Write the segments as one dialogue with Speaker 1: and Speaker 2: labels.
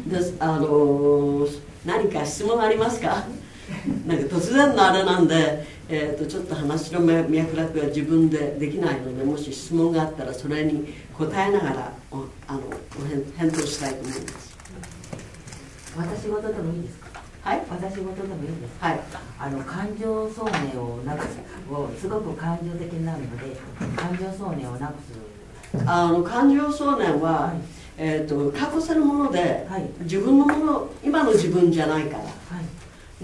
Speaker 1: で何か質問ありますか？なんか突然のあれなんで、ちょっと話の脈絡は自分でできないので、もし質問があったらそれに答えながら返答したいと思います。
Speaker 2: 私事でもいいですか？
Speaker 1: はい、
Speaker 2: 私事でもいいですか？
Speaker 1: はい、
Speaker 2: 感情想念をなくす、すごく感情的になるので、感情想念をなくす。
Speaker 1: 感情想念は、過去せるもので、
Speaker 2: はい、
Speaker 1: 自分のもの、今の自分じゃないから、はい、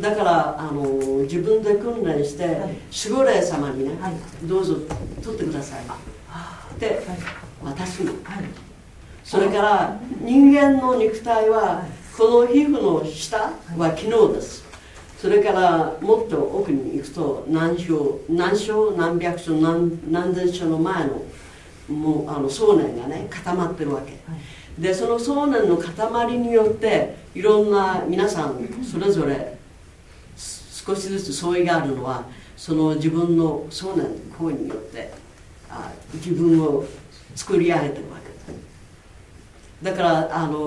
Speaker 1: だから自分で訓練して、はい、守護霊様にね、はい、どうぞ取ってくださいで、はい、私の、はい、それから人間の肉体は、この皮膚の下は機能です。それからもっと奥に行くと何章何百章何千章の前のもう想念がね固まってるわけ、はい、でその想念の塊によっていろんな皆さんそれぞれ少しずつ相違があるのはその自分の想念行為によって自分を作り上げてるわけだから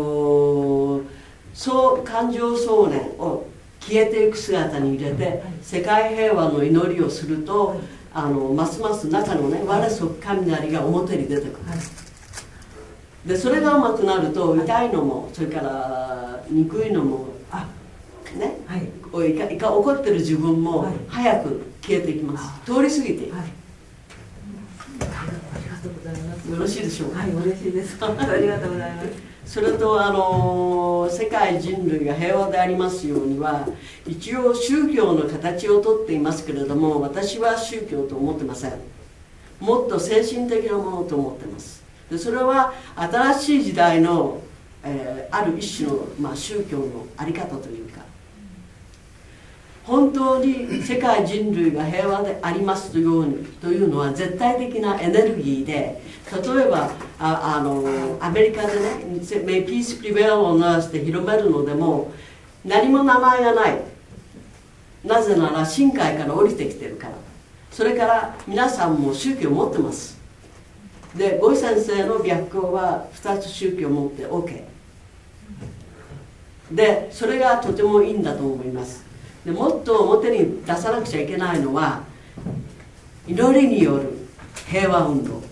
Speaker 1: 感情想念を消えていく姿に入れて世界平和の祈りをするとますます中のね我そ雷が表に出てくる、でそれがうまくなると痛いのもそれから憎いのもね、怒ってる自分も早く消えていきます、通り過ぎていく、
Speaker 2: ありがとうございます。
Speaker 1: よろしいでしょうか？
Speaker 2: はい、嬉しいです。ありがとうございます。
Speaker 1: それと世界人類が平和でありますようには一応宗教の形をとっていますけれども、私は宗教と思ってません。もっと精神的なものと思ってます。でそれは新しい時代の、ある一種の、宗教の在り方というか、本当に世界人類が平和でありますというのは絶対的なエネルギーで、例えばアメリカでね「May peace prevail on earth」って広めるのでも何も名前がない。なぜなら深海から降りてきてるから。それから皆さんも宗教を持ってます。でゴイ先生の白教は2つ宗教を持って OK で、それがとてもいいんだと思います。でもっと表に出さなくちゃいけないのは祈りによる平和運動。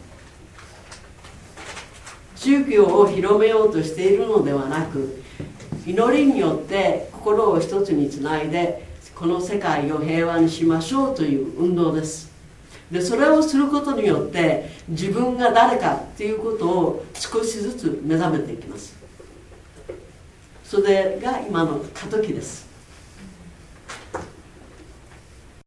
Speaker 1: 宗教を広めようとしているのではなく、祈りによって心を一つにつないでこの世界を平和にしましょうという運動です。でそれをすることによって自分が誰かということを少しずつ目覚めていきます。それが今の過渡期です。